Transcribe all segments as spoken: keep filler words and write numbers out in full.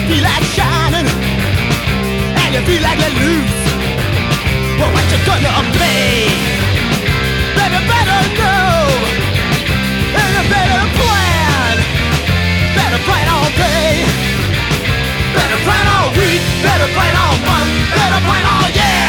feel like shining, and you feel like you're loose. Well, what you gonna play? Better, better know, and you better plan. Better plan all day, better plan all week, better plan all month, better plan all year.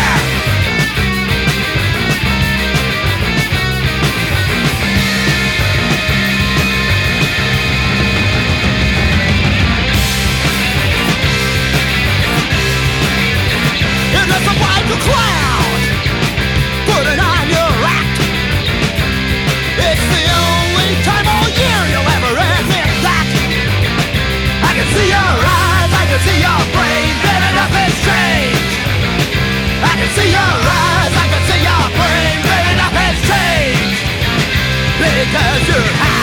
And there's a white cloud putting on your act. It's the only time all year you'll ever admit that. I can see your eyes, I can see your brain, better nothing's changed. I can see your eyes, I can see your brain, better nothing's changed. Because you're high.